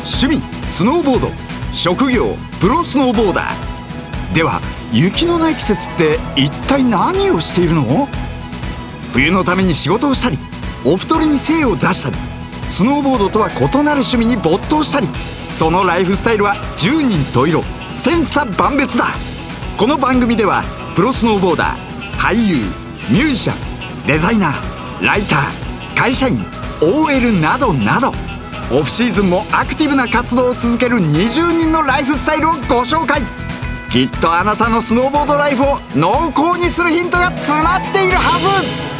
趣味スノーボード、職業プロスノーボーダー。では雪のない季節って一体何をしているの？冬のために仕事をしたり、お太りに精を出したり、スノーボードとは異なる趣味に没頭したり、そのライフスタイルは十人十色、千差万別だ。この番組ではプロスノーボーダー、俳優、ミュージシャン、デザイナー、ライター、会社員、 OL などなど、オフシーズンもアクティブな活動を続ける20人のライフスタイルをご紹介。きっとあなたのスノーボードライフを濃厚にするヒントが詰まっているはず。